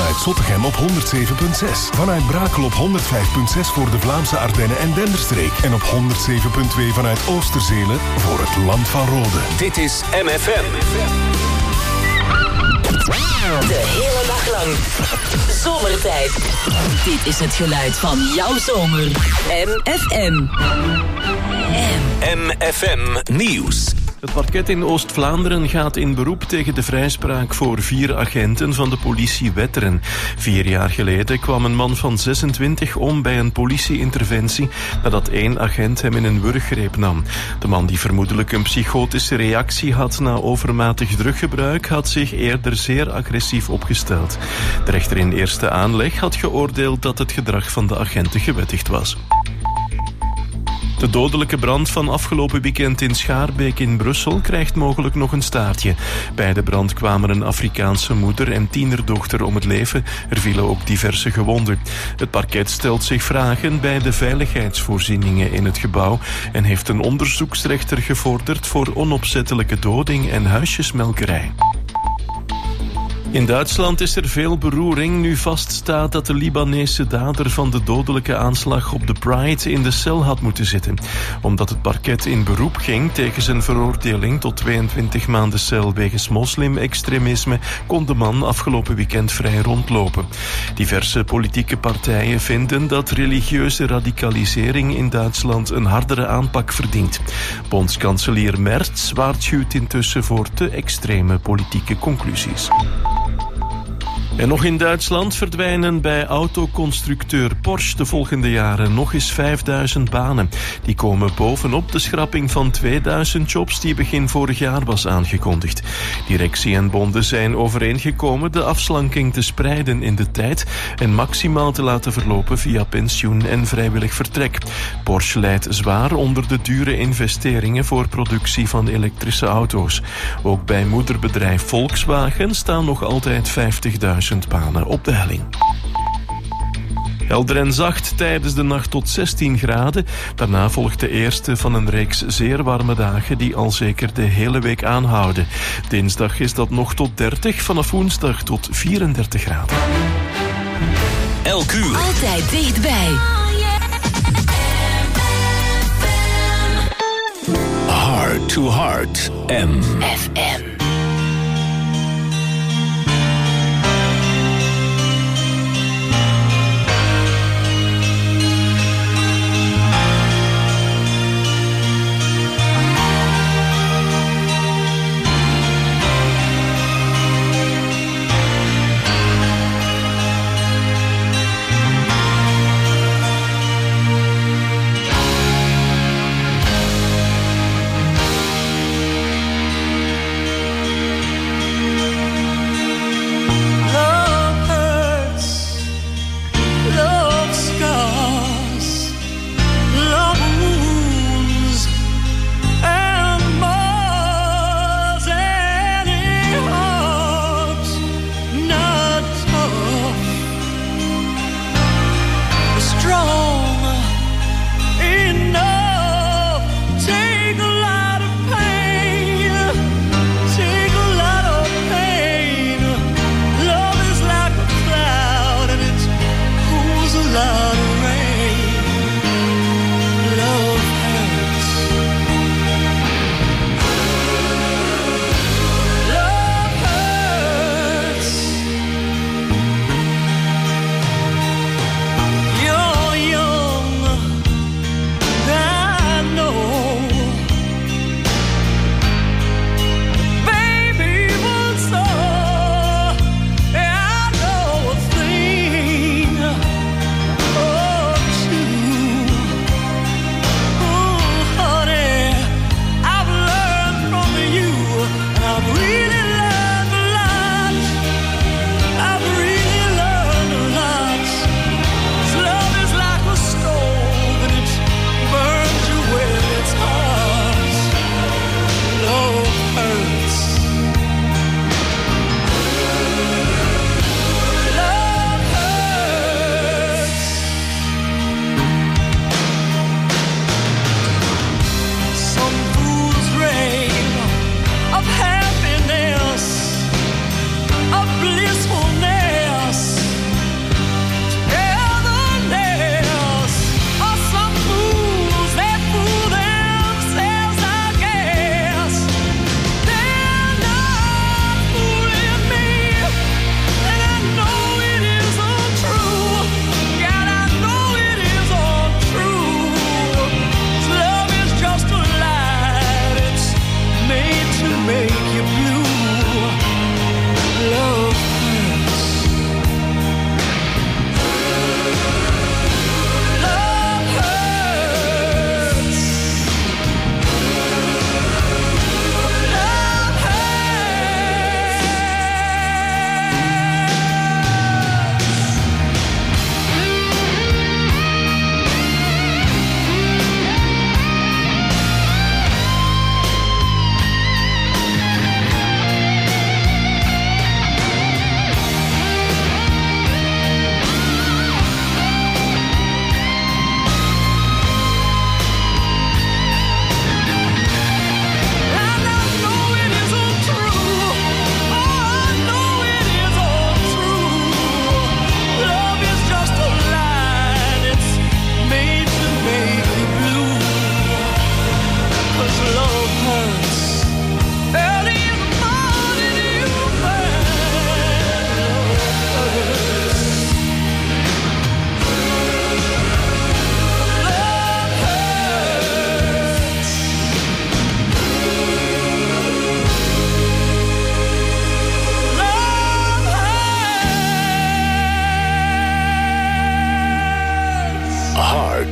vanuit Zottegem op 107.6. Vanuit Brakel op 105.6 voor de Vlaamse Ardennen en Denderstreek. En op 107.2 vanuit Oosterzelen voor het Land van Rode. Dit is MFM. De hele dag lang. Zomertijd. Dit is het geluid van jouw zomer. MFM. MFM Nieuws. Het parket in Oost-Vlaanderen gaat in beroep tegen de vrijspraak voor 4 agenten van de politie Wetteren. 4 jaar geleden kwam een man van 26 om bij een politieinterventie nadat 1 agent hem in een wurggreep nam. De man die vermoedelijk een psychotische reactie had na overmatig druggebruik had zich eerder zeer agressief opgesteld. De rechter in eerste aanleg had geoordeeld dat het gedrag van de agenten gewettigd was. De dodelijke brand van afgelopen weekend in Schaarbeek in Brussel krijgt mogelijk nog een staartje. Bij de brand kwamen een Afrikaanse moeder en tienerdochter om het leven. Er vielen ook diverse gewonden. Het parket stelt zich vragen bij de veiligheidsvoorzieningen in het gebouw en heeft een onderzoeksrechter gevorderd voor onopzettelijke doding en huisjesmelkerij. In Duitsland is er veel beroering nu vaststaat dat de Libanese dader van de dodelijke aanslag op de Pride in de cel had moeten zitten. Omdat het parket in beroep ging tegen zijn veroordeling tot 22 maanden cel wegens moslim-extremisme, kon de man afgelopen weekend vrij rondlopen. Diverse politieke partijen vinden dat religieuze radicalisering in Duitsland een hardere aanpak verdient. Bondskanselier Merz waarschuwt intussen voor te extreme politieke conclusies. En nog in Duitsland verdwijnen bij autoconstructeur Porsche de volgende jaren nog eens 5000 banen. Die komen bovenop de schrapping van 2000 jobs die begin vorig jaar was aangekondigd. Directie en bonden zijn overeengekomen de afslanking te spreiden in de tijd en maximaal te laten verlopen via pensioen en vrijwillig vertrek. Porsche lijdt zwaar onder de dure investeringen voor productie van elektrische auto's. Ook bij moederbedrijf Volkswagen staan nog altijd 50.000 banen op de helling. Helder en zacht tijdens de nacht tot 16 graden. Daarna volgt de eerste van een reeks zeer warme dagen die al zeker de hele week aanhouden. Dinsdag is dat nog tot 30, vanaf woensdag tot 34 graden. Elk uur. Altijd dichtbij. Heart to Heart. MFM.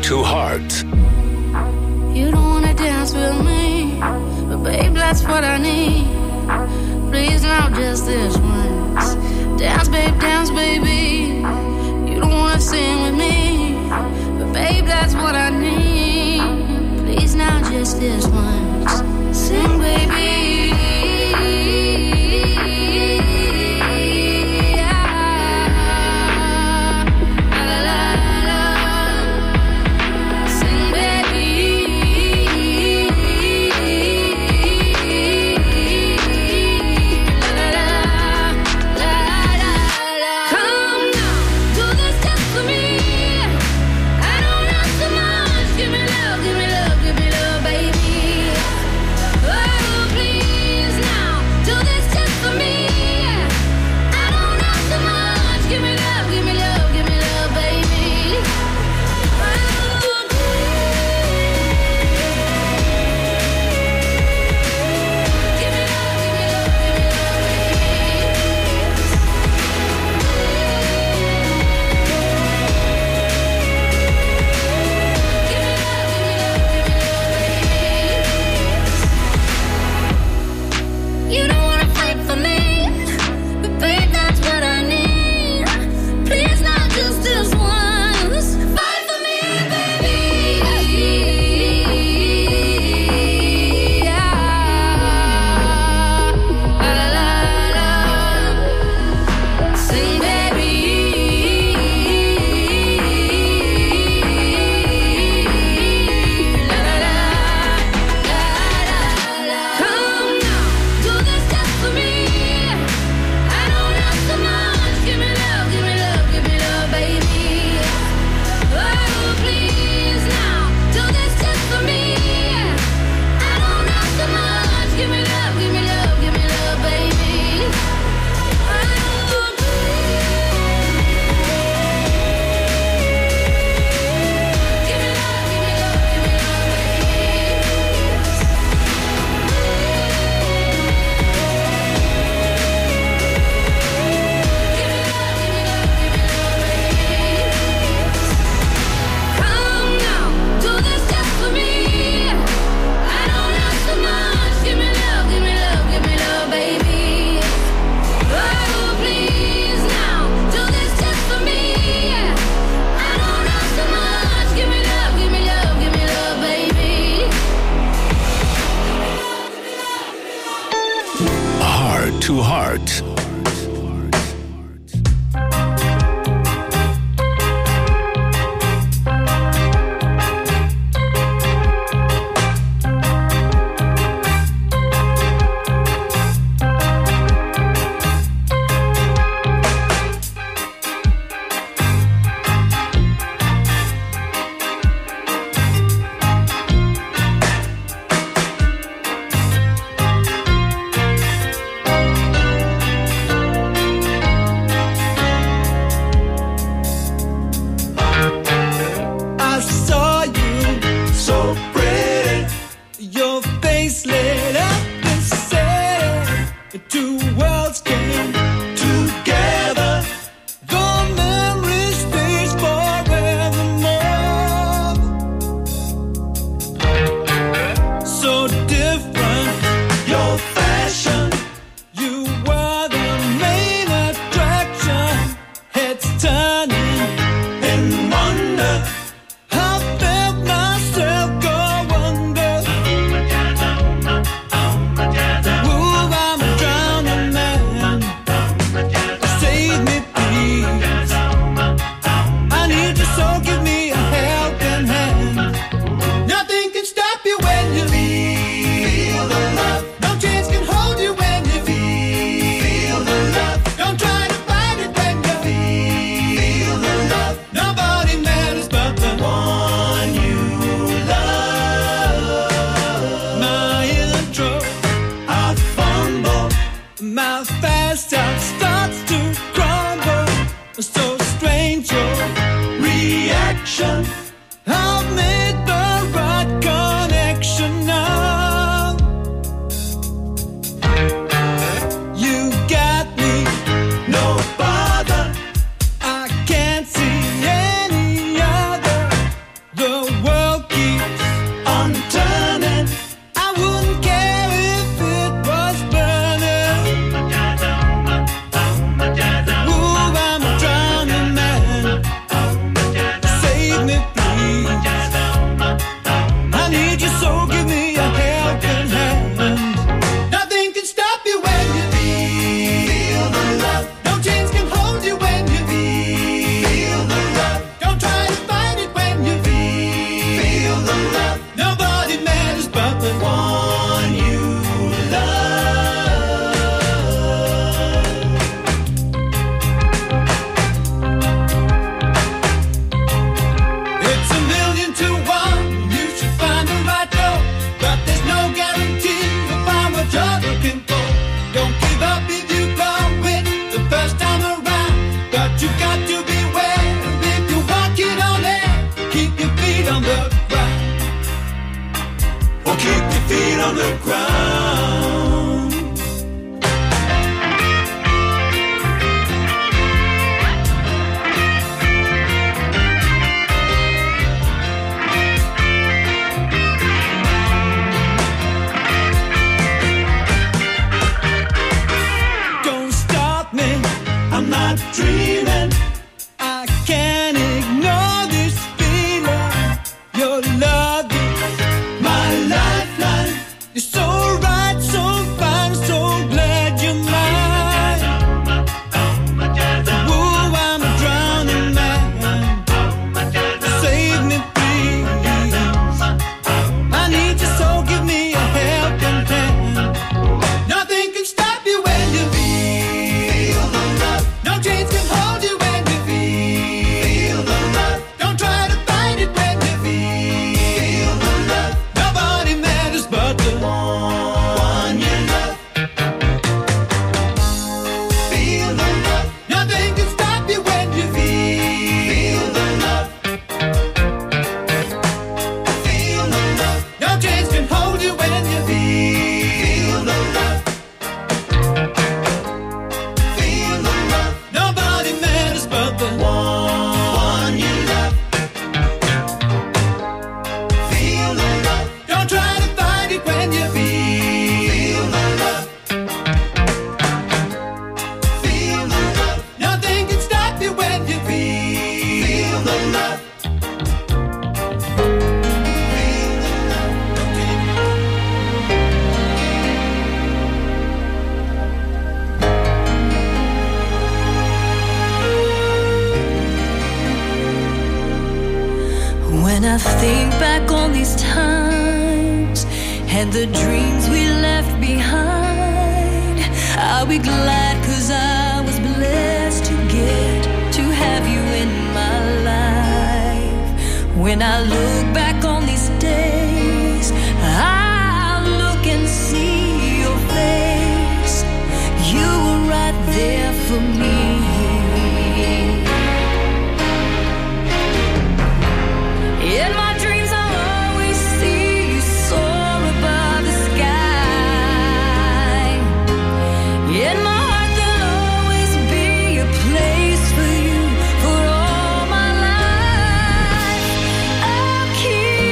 to Heart. You don't wanna dance with me, but babe, that's what I need. Please, now just this once. Dance, baby. You don't wanna sing with me, but babe, that's what I need. Please, now just this once. Sing, baby. to Heart. My fast start starts to crumble. not dreaming. I can't ignore this feeling. Your love is my lifeline. You're so right, so fine, so glad you're mine. Ooh, I'm a drowning man. Save me, please. I need you, so give me a helping hand. Nothing can stop you when you feel the love. No chains can hold you when you feel the love. Don't try to fight it when you feel the love. Nobody matters but the one you love. Feel the love. Nothing can stop you when you feel the love. Feel the love. No chains can hold you when you feel the love. Feel the love. Nobody matters but the one you love. Feel the love. Don't try to fight it when you feel the love. Feel the love. Nothing can stop you when you feel the love. Feel the love. When I think back on these times and the dreams we left behind, I'll be glad 'cause I was blessed to get to have you in my life. When I look back on these days, I'll look and see your face. You were right there for me. In my dreams I'll always see you soar above the sky. In my heart there'll always be a place for you for all my life. I'll keep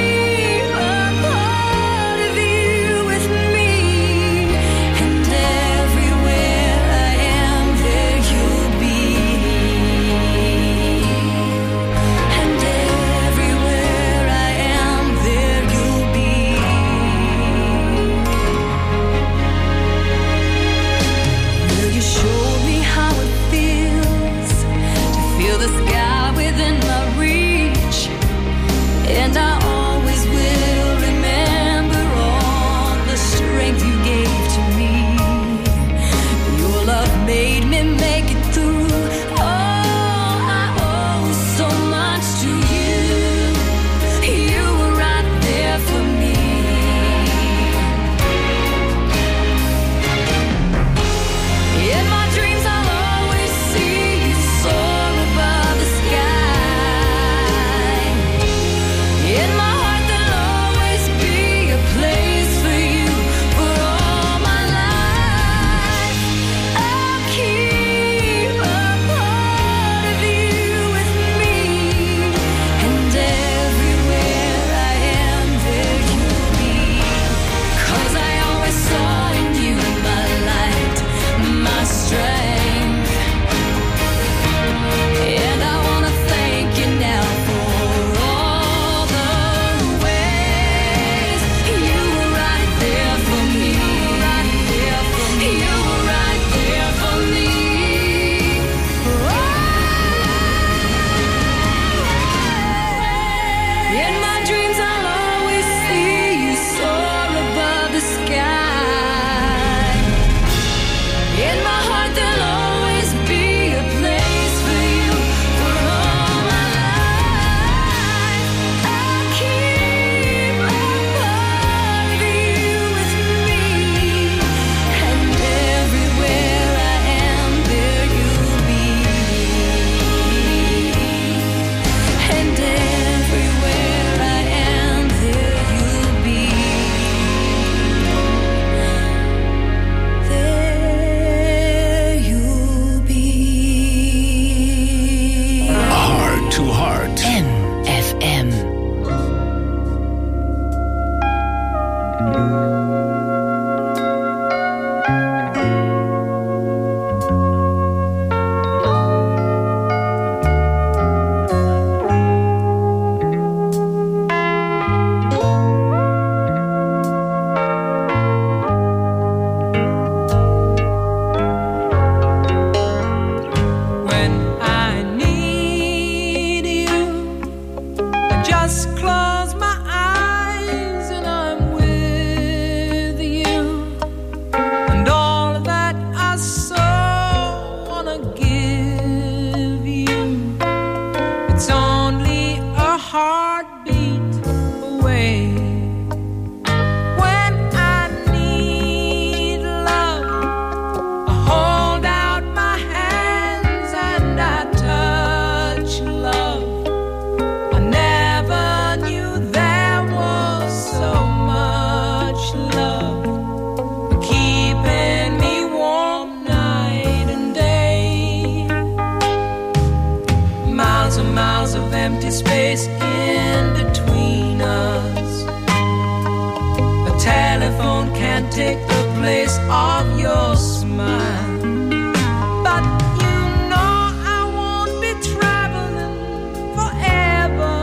empty space in between us. A telephone can't take the place of your smile. But you know I won't be traveling forever.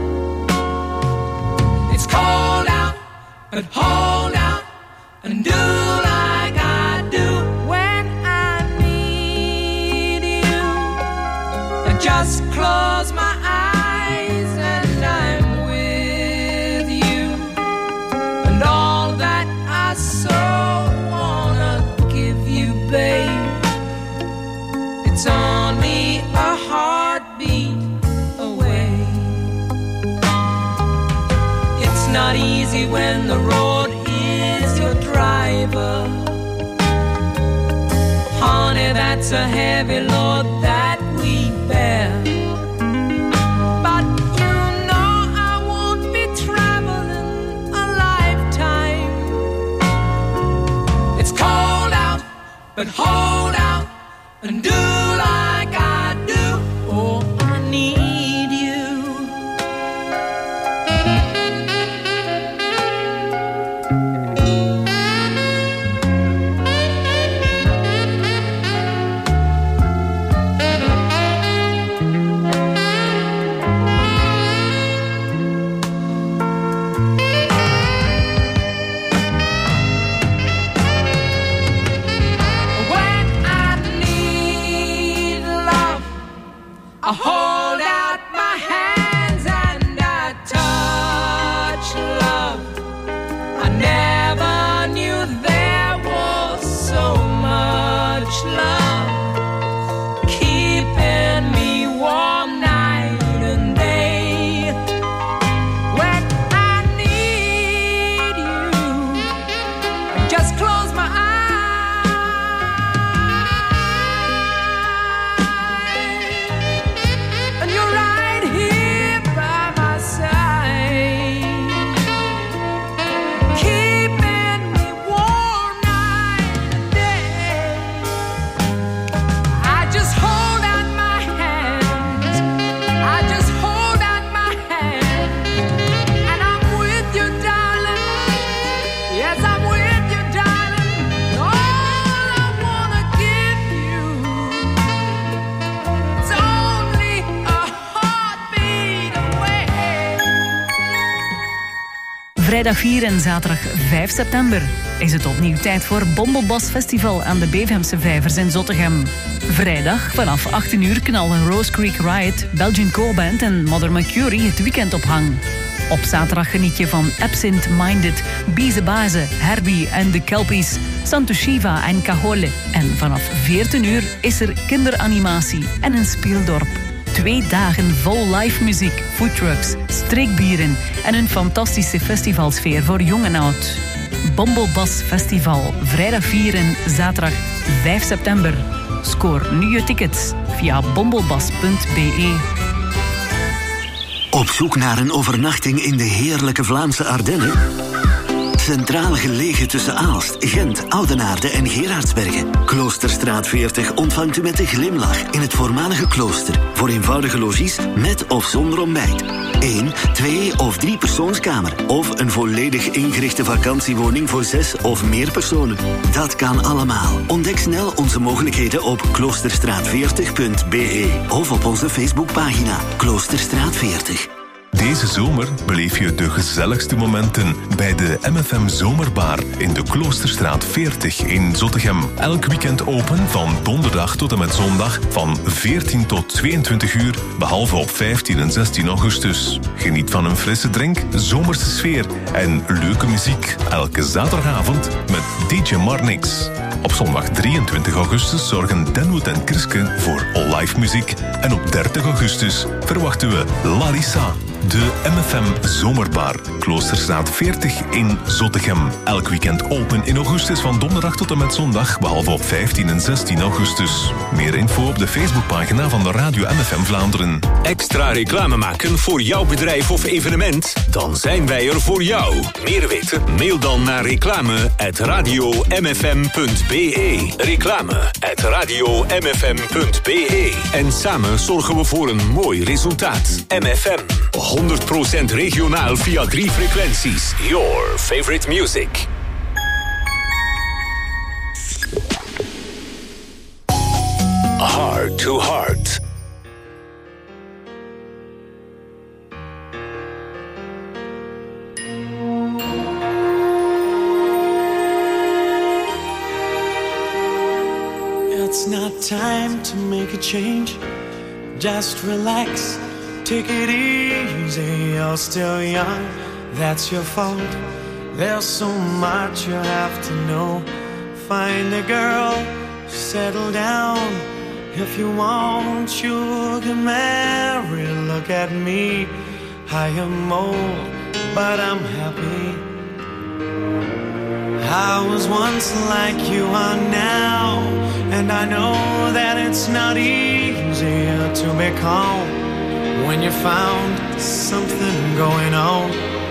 It's cold out, but hold out and do like I do when I need you. I just close my eyes and I'm with you. And all that I so wanna give you, babe, it's only a heartbeat away. It's not easy when the road is your driver. Honey, that's a heavy load that we bear. But you know I won't be traveling a lifetime. It's cold out, but hold out and do like I do. Oh, I need you. When I need love, I hold out my hands and I touch love. I never knew there was so much love keeping me warm night and day. When I need you, I just close my eyes. And you're right here by my side, keeping me warm night and day. I just hold out my hands, I just hold out my hands, and I'm with you, darling. Yes, I'm with you, darling. All I wanna give you, it's only a heartbeat away. Vrijdag 4 en zaterdag 5 september is het opnieuw tijd voor Bombelbas Festival aan de Beverhemse Vijvers in Zottegem. Vrijdag vanaf 18 uur knallen Rose Creek Riot, Belgian Co-Band en Mother Mercury het weekend op hang. Op zaterdag geniet je van Absent Minded, Bize Baze, Herbie en de Kelpies, Santo Shiva en Cajole. En vanaf 14 uur is er kinderanimatie en een speeldorp. 2 dagen vol live muziek, foodtrucks, streekbieren en een fantastische festivalsfeer voor jong en oud. Bombelbas Festival, vrijdag 4 en zaterdag 5 september. Scoor nu je tickets via bombelbas.be. Op zoek naar een overnachting in de heerlijke Vlaamse Ardennen? Centraal gelegen tussen Aalst, Gent, Oudenaarde en Gerardsbergen. Kloosterstraat 40 ontvangt u met een glimlach in het voormalige klooster. Voor eenvoudige logies met of zonder ontbijt. 1, 2 of 3 persoonskamer. Of een volledig ingerichte vakantiewoning voor 6 of meer personen. Dat kan allemaal. Ontdek snel onze mogelijkheden op kloosterstraat40.be of op onze Facebookpagina Kloosterstraat 40. Deze zomer beleef je de gezelligste momenten bij de MFM Zomerbar in de Kloosterstraat 40 in Zottegem. Elk weekend open van donderdag tot en met zondag van 14 tot 22 uur, behalve op 15 en 16 augustus. Geniet van een frisse drink, zomerse sfeer en leuke muziek. Elke zaterdagavond met DJ Marnix. Op zondag 23 augustus zorgen Denwood en Kriske voor live muziek. En op 30 augustus verwachten we Larissa. De MFM Zomerbar, Kloosterstraat 40 in Zottegem. Elk weekend open in augustus van donderdag tot en met zondag, behalve op 15 en 16 augustus. Meer info op de Facebookpagina van de Radio MFM Vlaanderen. Extra reclame maken voor jouw bedrijf of evenement? Dan zijn wij er voor jou. Meer weten? Mail dan naar reclame@radiomfm.be. Reclame@radiomfm.be. En samen zorgen we voor een mooi resultaat. MFM, 100% regionaal via 3 frequenties. Your favorite music. Heart to Heart. It's not time to make a change. Just relax, take it easy. You're still young, that's your fault. There's so much you have to know. Find a girl, settle down. If you want, you can marry. Look at me, I am old, but I'm happy. I was once like you are now, and I know that it's not easy to be calm when you found something going on.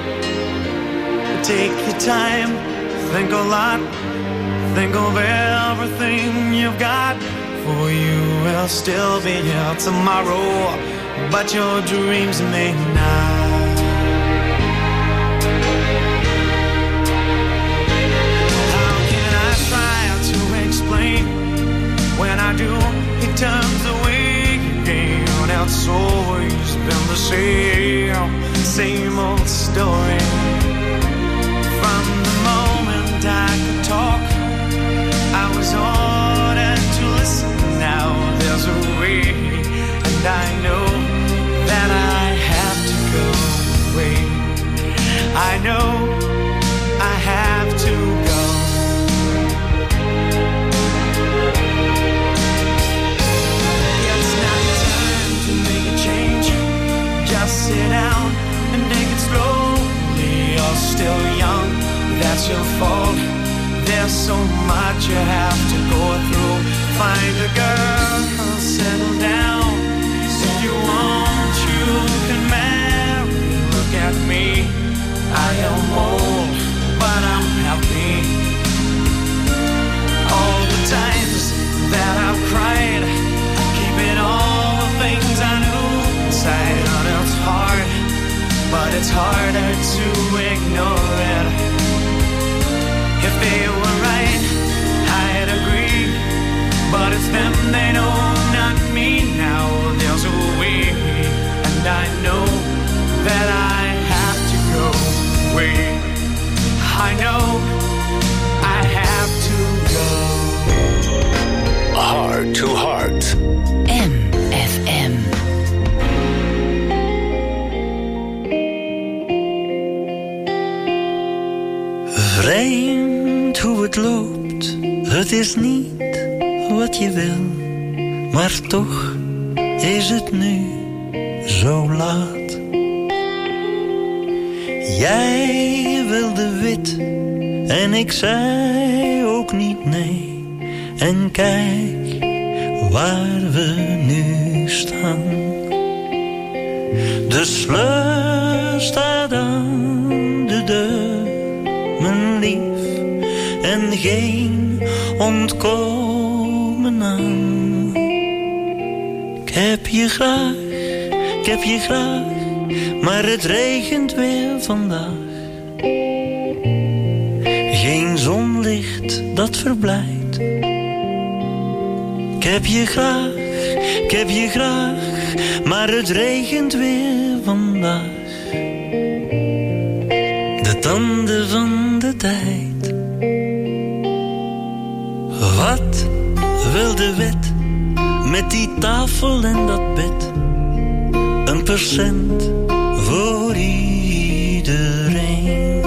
Take your time, think a lot, think of everything you've got. For you will still be here tomorrow, but your dreams may not. How can I try to explain? When I do, it turns away again. It's always been the same old story. From the moment I could talk, I was ordered to listen. Now there's a way, and I know that I have to go away. I know I have to go. It's not time to make a change. Just sit down and take it slowly. You're still young, that's your fault. There's so much you have to go through. Find a girl, settle down. If you want, you can marry. Look at me, I am old, but I'm happy. All the times that I've cried, keeping all the things I knew inside. And it's hard, but it's harder to ignore it. If they were right, I'd agree. But it's them, they know, not me. Now there's a way, and I know that I have to go away. I know I have to go. Heart to Heart. MFM. Vreemd hoe het loopt, het is niet wat je wil, maar toch is het nu zo laat. Jij wilde wit en ik zei ook niet nee. En kijk waar we nu staan. De sleur staat aan de deur, mijn lief, en geen ontkomen aan. Ik heb je graag, maar het regent weer vandaag. Geen zonlicht dat verblijdt. Ik heb je graag, maar het regent weer vandaag. De tanden van de tijd. Wat wil de wet met die tafel en dat bed? 1% voor iedereen.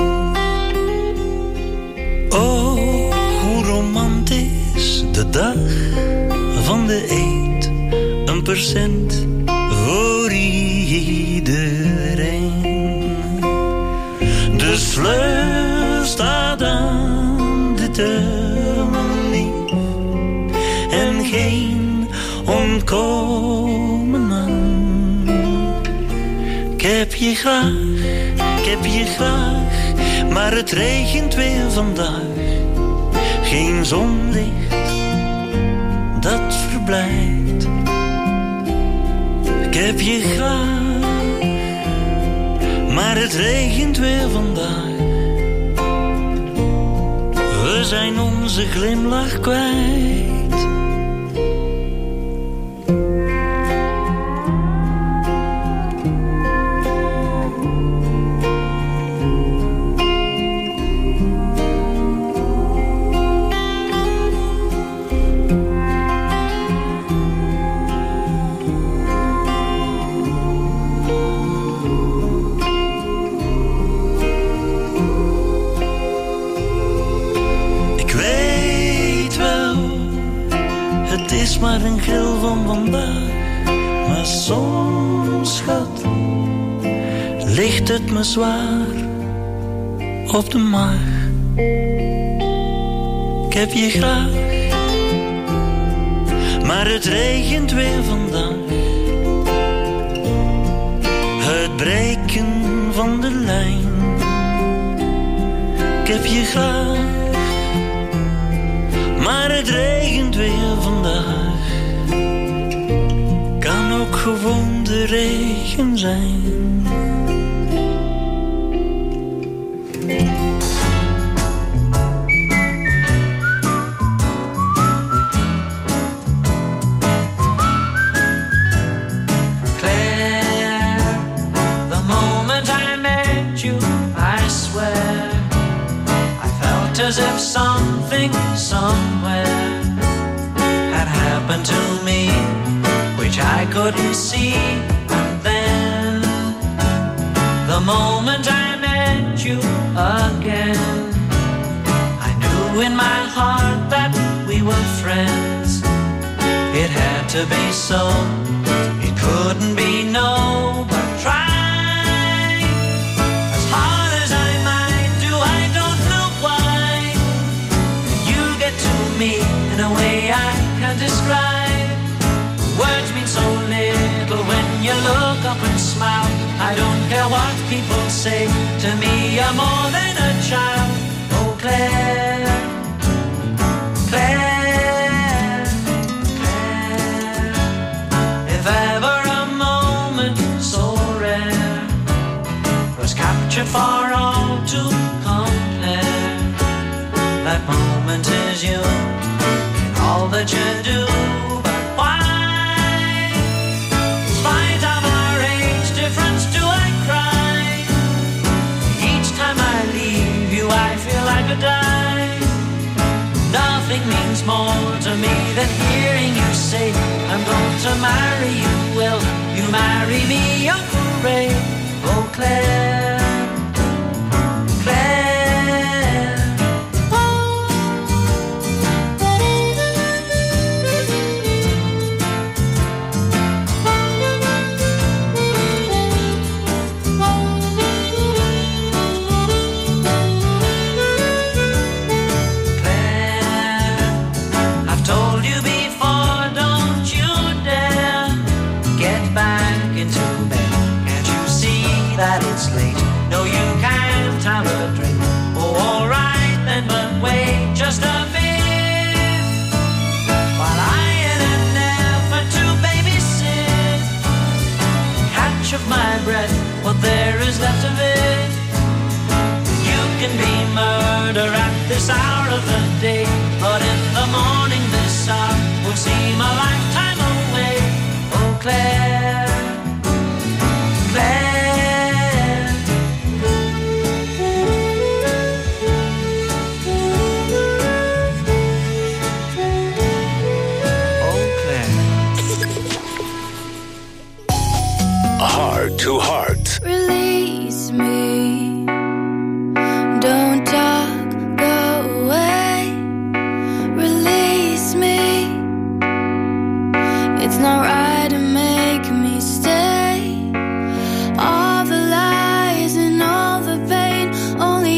Oh, hoe romantisch de dag van de eet. 1% voor iedereen. sleur staat aan de deur, mijn lief, en geen ontkomen aan. Ik heb je graag, maar het regent weer vandaag. Geen zonlicht dat verblijdt. Ik heb je graag, maar het regent weer vandaag. We zijn onze glimlach kwijt. Maar een gril van vandaag, maar soms, schat, ligt het me zwaar op de maag. Ik heb je graag, maar het regent weer vandaag. Het breken van de lijn. Ik heb je graag, maar het regent weer vandaag. Kan ook gewoon de regen zijn. Claire, the moment I met you, I swear I felt as if something somewhere had happened to me, which I couldn't see. And then the moment I met you again, I knew in my heart that we were friends. It had to be so, it couldn't be no, but try as hard as I might do, I don't know why you get to me in a way I can't describe. Words mean so little when you look up and smile. I don't care what people say, to me you're more than a child. Oh Claire, Claire, Claire, if ever a moment so rare was captured for all to compare, that moment is you in all that you do. Die. Nothing means more to me than hearing you say, I'm going to marry you. Will you marry me? Oh, hooray. Oh, Claire, Claire. That it's late, no you can't have a drink. Oh alright then, but wait just a bit, while I in an effort to babysit catch of my breath what there is left of it. You can be murder at this hour of the day, but in the morning this hour will seem a lifetime away. Oh Claire, Claire. Heart to heart. Release me. Don't talk, go away. Release me. It's not right to make me stay. All the lies and all the pain only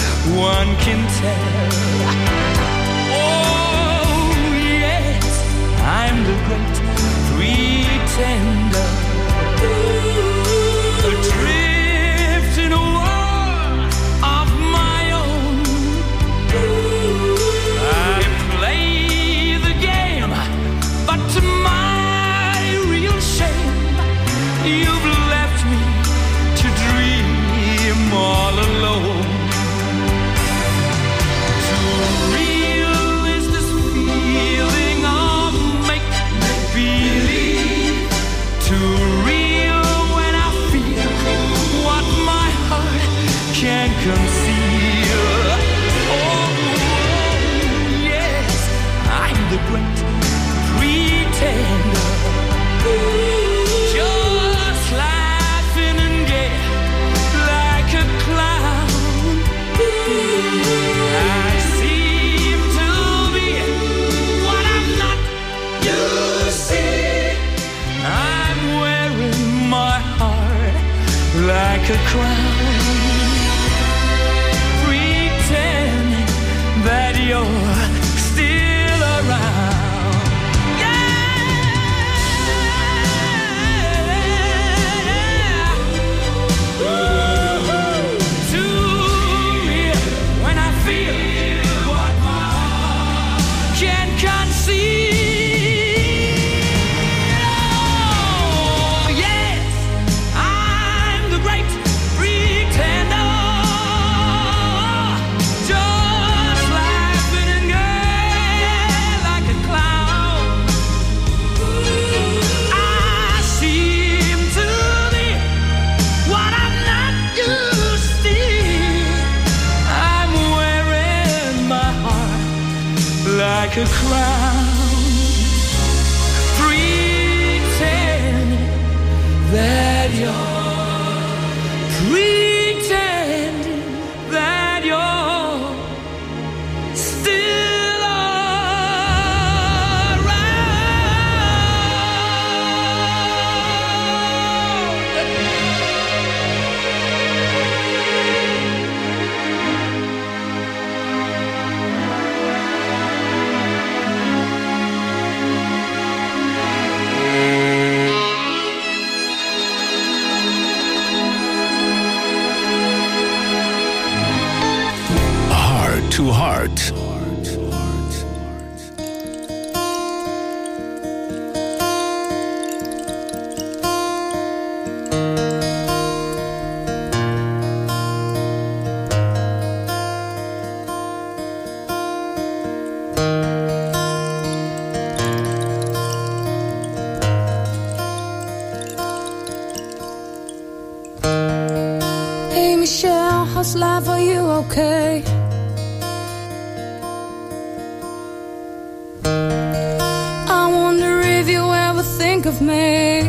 one can tell. Oh, yes, I'm the great pretender. Adrift in a world of my own. I play the game, but to my real shame, you've left me to dream all alone. Too real is this feeling of make-believe. Too real when I feel what my heart can't conceal. Oh, yes, I'm the great pretender. Just laughing and gay like a clown. I seem to be what I'm not. You see, I'm wearing my heart like a crown, pretending that you're still around. Too real when I feel what my heart can't conceive. Oh, yes, I'm the great pretender. Just laughing and gay like a clown. I seem to be what I'm not. You see, I'm wearing my heart like a crown, pretending that you're still Heart to Heart. Hey Michelle, how's life? Are you okay? I wonder if you ever think of me.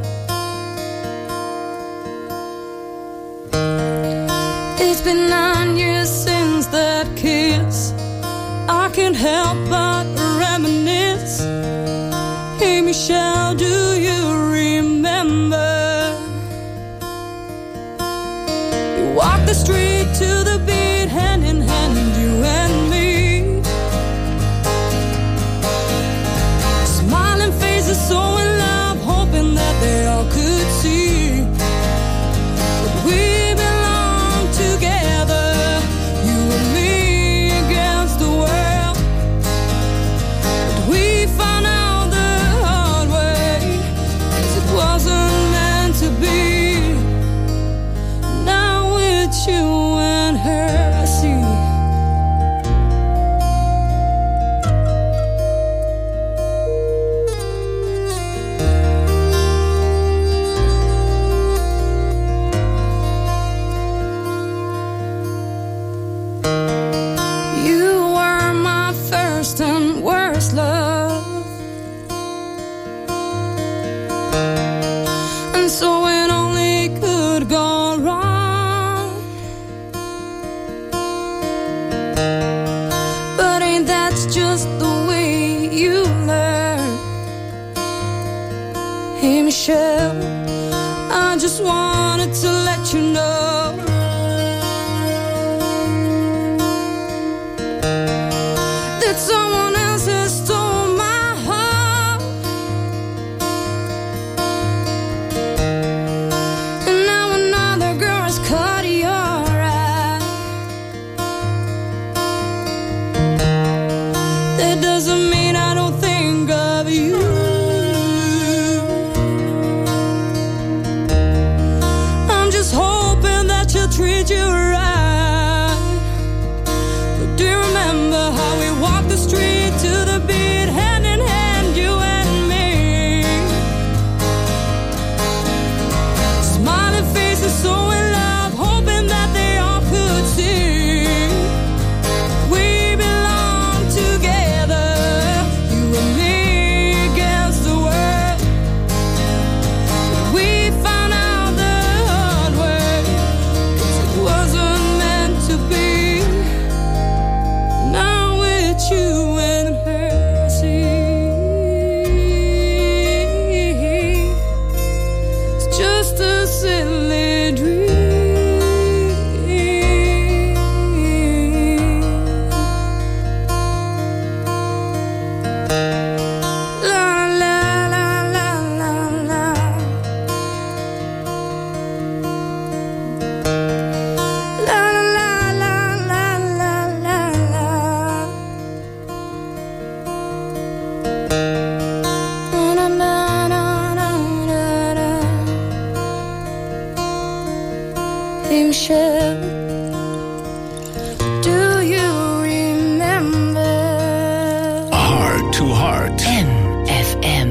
It's been 9 years since that kiss. I can't help but reminisce. Hey Michelle, do you remember? You walked the street to the beat, hand in hand, you and me. Smiling faces, so in love, hoping that they all could see that we belong together, you and me against the world. But we found out the hard way, 'cause it wasn't meant to be. Now it's you and her, I see. You were my first and worst love, and so it only could go wrong. But ain't that just the way you learn? Hey Michelle, I just wanted to let you know team shell. Do you remember? Heart to Heart. NFM.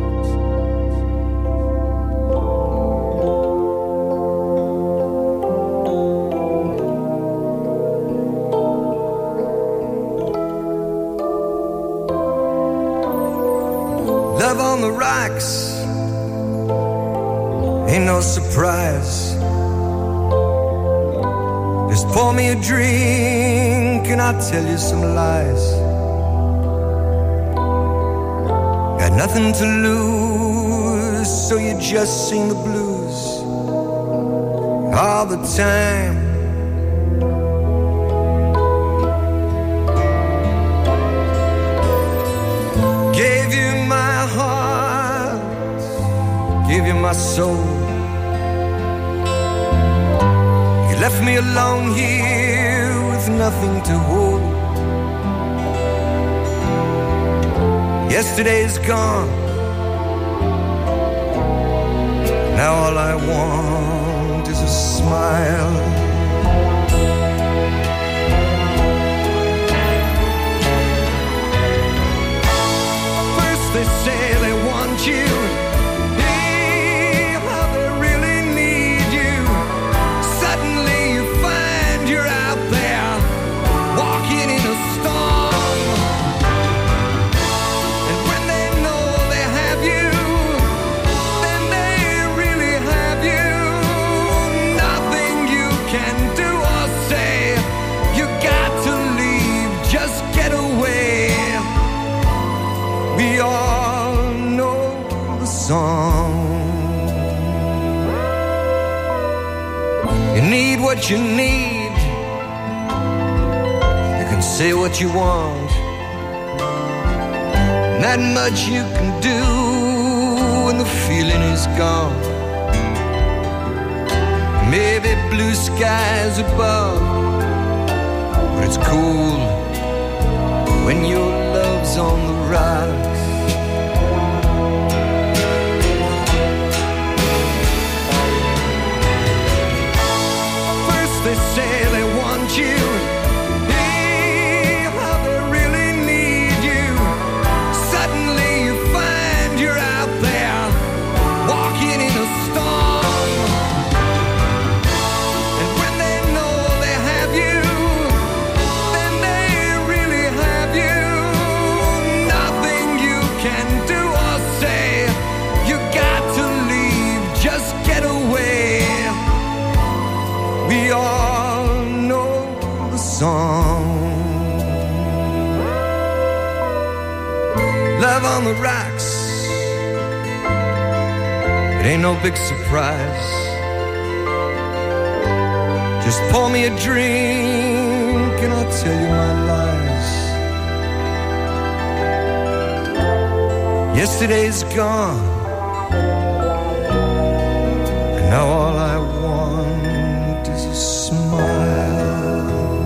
Love on the rocks ain't no surprise. Just pour me a drink and I'll tell you some lies. Got nothing to lose, so you just sing the blues all the time. Gave you my heart, gave you my soul. You left me alone here with nothing to hold. Yesterday's gone, now all I want is a smile. First they say they want you, how they really need you. Suddenly you find you're out there, walking in a storm. And when they know they have you, then they really have you. Nothing you can do or say, you got to leave, just get away. We all know the song. You need what you need. You can say what you want. Not much you can do when the feeling is gone. Maybe blue skies above, but it's cool when your love's on the rocks. They say they want you, how they really need you. Suddenly you find you're out there, walking in a storm. And when they know they have you, then they really have you. Nothing you can do or say, you got to leave, just get away. We all know the song. Love on the rocks, it ain't no big surprise. Just pour me a drink and I'll tell you my lies. Yesterday's gone, and now all I want is a smile.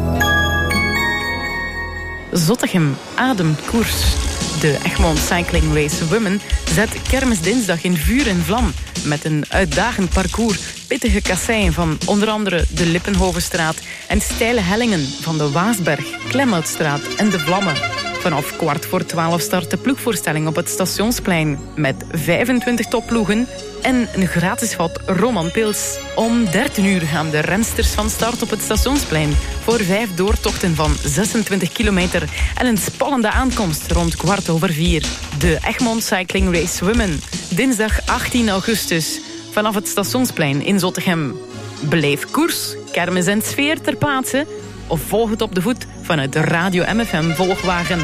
Zottegem ademt koers. De Egmond Cycling Race Women zet Kermisdinsdag in vuur en vlam met een uitdagend parcours, pittige kasseien van onder andere de Lippenhovenstraat en steile hellingen van de Waasberg, Klemhoutstraat en de Vlammen. Vanaf 11:15 start de ploegvoorstelling op het Stationsplein met 25 topploegen en een gratis vat Roman Pils. Om 13 uur gaan de rensters van start op het Stationsplein voor 5 doortochten van 26 kilometer en een spannende aankomst rond 4:15. De Egmond Cycling Race Women, dinsdag 18 augustus, vanaf het Stationsplein in Zottegem. Beleef koers, kermis en sfeer ter plaatse of volg het op de voet vanuit de Radio MFM Volgwagen.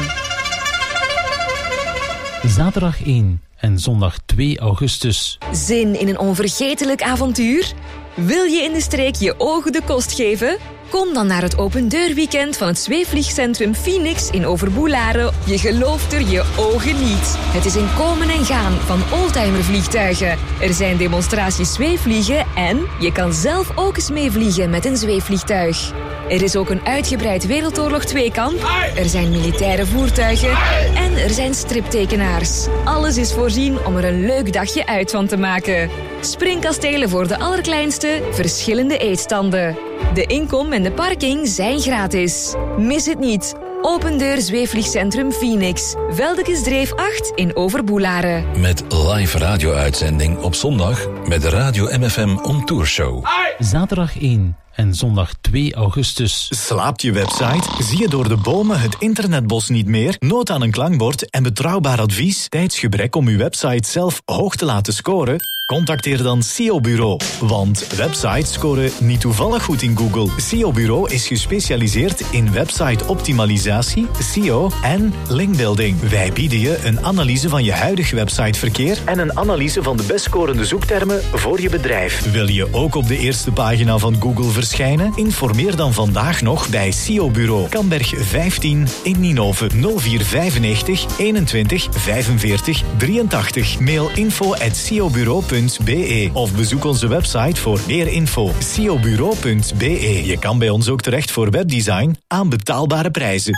Zaterdag 1 en zondag 2 augustus. Zin in een onvergetelijk avontuur? Wil je in de streek je ogen de kost geven? Kom dan naar het opendeurweekend van het zweefvliegcentrum Phoenix in Overboelaren. Je gelooft er je ogen niet. Het is een komen en gaan van oldtimervliegtuigen. Er zijn demonstraties zweefvliegen en je kan zelf ook eens meevliegen met een zweefvliegtuig. Er is ook een uitgebreid Wereldoorlog 2-kamp. Er zijn militaire voertuigen. En er zijn striptekenaars. Alles is voorzien om er een leuk dagje uit van te maken. Springkastelen voor de allerkleinste, verschillende eetstanden. De inkom en de parking zijn gratis. Mis het niet. Opendeur Zweefvliegcentrum Phoenix. Veldekesdreef 8 in Overboelaren. Met live radio-uitzending op zondag met de Radio MFM On Tour Show. Zaterdag 1 en zondag 2 augustus. Slaapt je website? Zie je door de bomen het internetbos niet meer? Nood aan een klankbord en betrouwbaar advies? Tijdsgebrek om uw website zelf hoog te laten scoren? Contacteer dan SEO Bureau. Want websites scoren niet toevallig goed in Google. SEO Bureau is gespecialiseerd in website optimalisatie, SEO en linkbuilding. Wij bieden je een analyse van je huidige websiteverkeer en een analyse van de best scorende zoektermen voor je bedrijf. Wil je ook op de eerste pagina van Google verschijnen? Informeer dan vandaag nog bij SEO Bureau. Kamberg 15 in Ninove 0495 21 45 83. Mail info@seobureau.be of bezoek onze website voor meer info. seobureau.be. Je kan bij ons ook terecht voor webdesign aan betaalbare prijzen.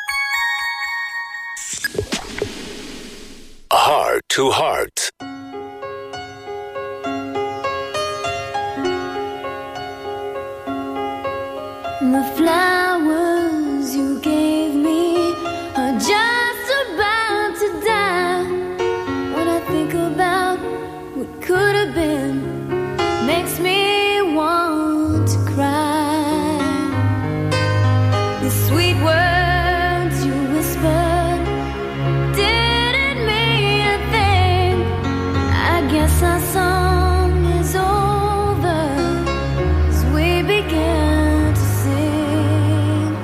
Heart to Heart. The flowers you gave me are just about to die. When I think about what could have been, makes me want to cry. The sweet words you whispered didn't mean a thing. I guess our song is over as we began to sing.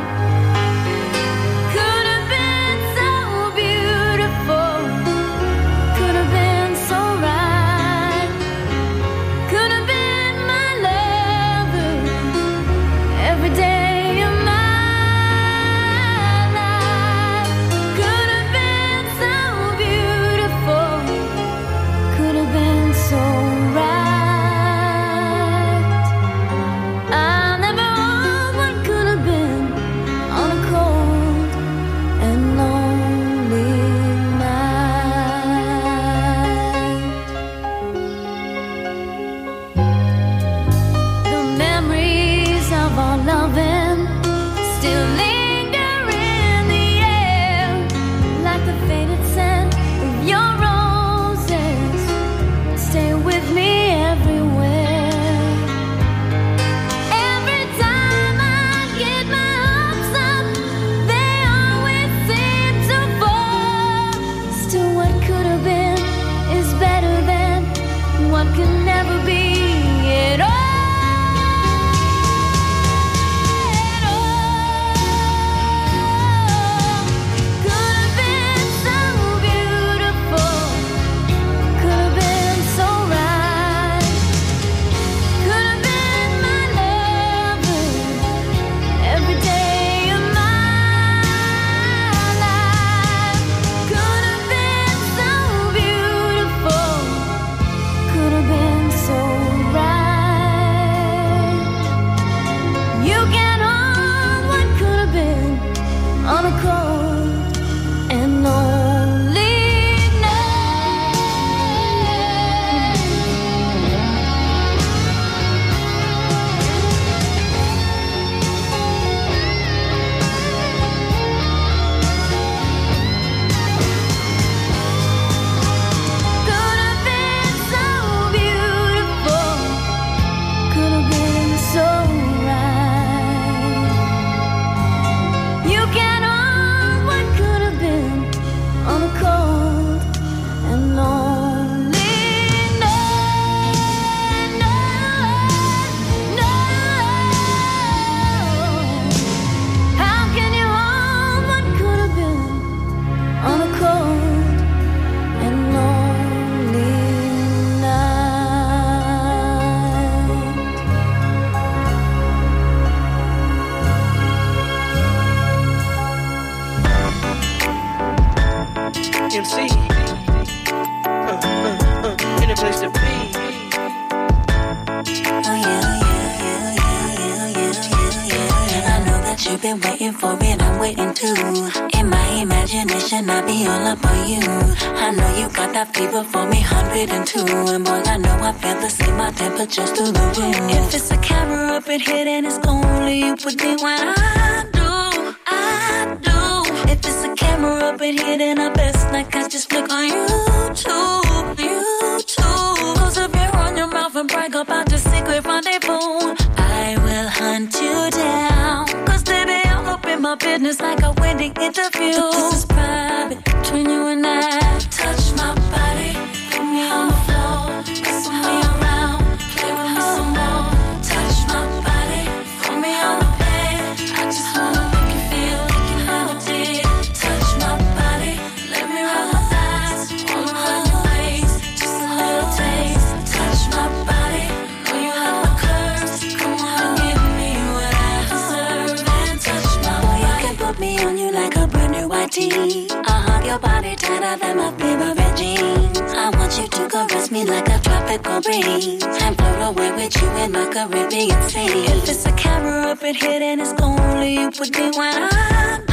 Could have been so beautiful, could have been so right, could have been my lover every day of my life. Could have been so beautiful, could have been so right. I never want what could have been on a cold and lonely night. The memories of our loving still linger in the air, like the faded scent of your roses. Stay with me everywhere. Every time I get my hopes up, they always seem to fall. Still, what could have been is better than what could never be at all. At all. you've been waiting for it, I'm waiting too. In my imagination, I'll be all up on you. I know you got that fever for me, 102. And boy, I know I feel the same, my temperature's through the roof. If it's a camera up in here, then it's only you with me when I do. If it's a camera up in here, then I best like I just flick on YouTube. Close up your on your mouth and brag about the secret rendezvous. I will hunt you down, cause baby, I'm up in my business like a wedding interview. But this is private between you and I. Touch my body, put me on the floor, whistle me around, play with me some more. Touch my body, put me on the bed. I just wanna make you feel like you never did. Touch my body, let me rub my thighs all around your waist, just a little taste. Touch my body, know you have my curves. Come on, give me what I deserve and touch my body. You can put me on you like a brand new white tee. I'll hug your body tighter than my favorite jeans. I want you to caress me like a tropical breeze and float away with you in my Caribbean sea. If it's a camera up in here, then it's only you with me when I do.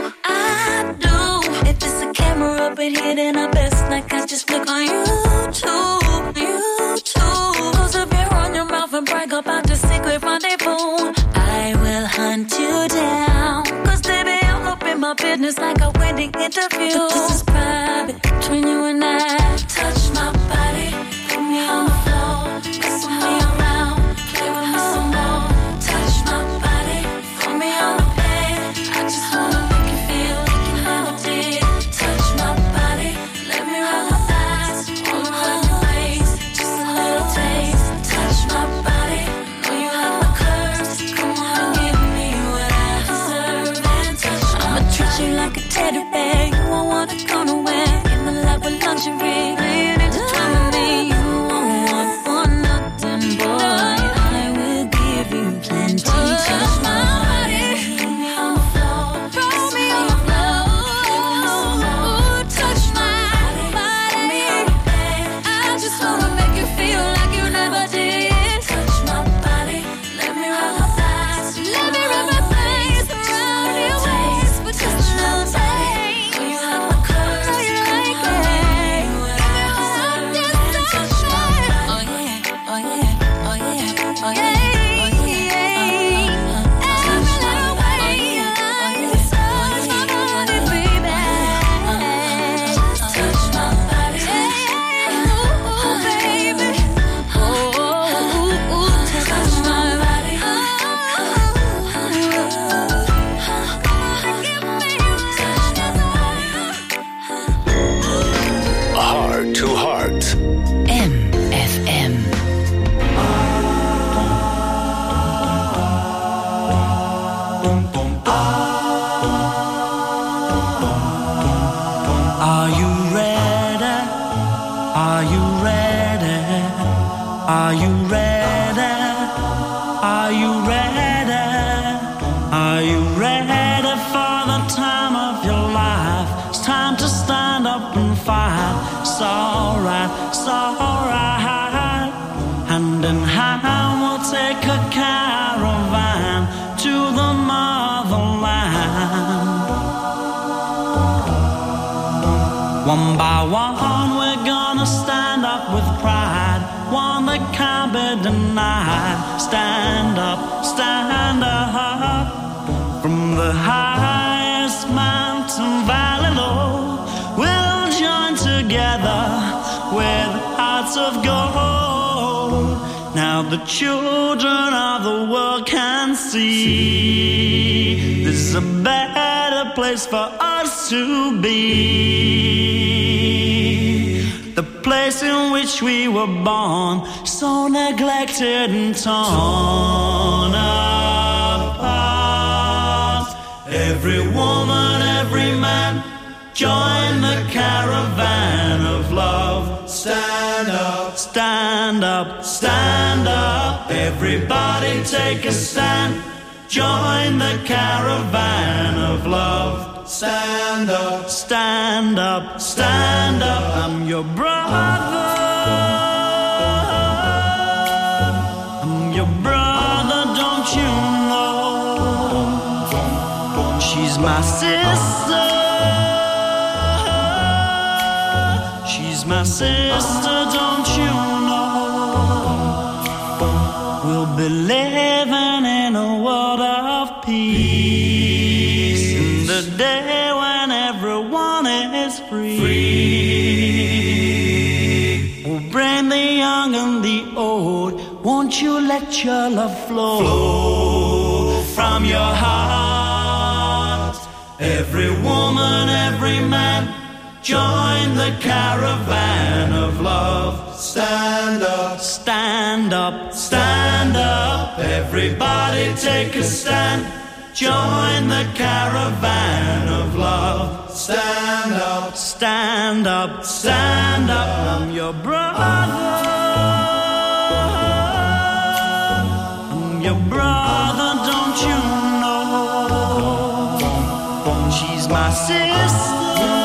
If it's a camera up in here, then I best like I just flick on YouTube. Close up your on your mouth and brag about the secret rendezvous. I will hunt you down, cause baby, I'm up in my business like a wedding interview. But this is private between you and I. Touch my body, put me on the floor, whistle me around, play with me some more. Touch my body, put me on the bed. I just wanna make you feel like you never did. Touch my body, let me rub my thighs all around your waist, just a little taste. Touch my body, know you have my curves. Come on, give me what I deserve and touch my I'ma treat you like a teddy bear. You won't wanna go nowhere. In the lab with lingerie, laying in the time with me. You won't want for nothing, boy. I will give you plenty. Touch my body, put me on the floor, throw me on the floor. Touch my body, I just wanna make you feel like you never did. Touch my body, let me rub my thighs, let me rub my thighs around your waist, but just a little taste. You have my curves, know you like it. Touch my body, oh yeah, oh yeah, oh yeah, oh yeah. Heart to Heart. MFM. Are you ready? Are you ready? Are you ready? Are you ready? Are you ready for the time of your life? It's time to stand up and fight. It's alright, it's alright. Hand in hand we'll take a caravan to the motherland. One by one we're gonna stand up with pride, one that can't be denied. Stand up, stand up. From the highest mountain valley low, we'll join together with hearts of gold. Now the children of the world can see this is a better place for us to be. The place in which we were born, so neglected and torn apart. Every woman, every man, join the caravan of love. Stand up, stand up, stand up. Everybody take a stand. Join the caravan of love. Stand up, stand up, stand up. I'm your brother. I'm your brother, don't you know? She's my sister. She's my sister, don't you know? We'll be living in a world of peace in the day when everyone is free. We'll bring the young and the old. Won't you let your love flow from your heart? Every woman, every man, join the caravan of love. Stand up, stand up, stand up. Everybody take a stand. Join the caravan of love. Stand up, stand up, stand up. I'm your brother. I'm your brother, don't you know? She's my sister.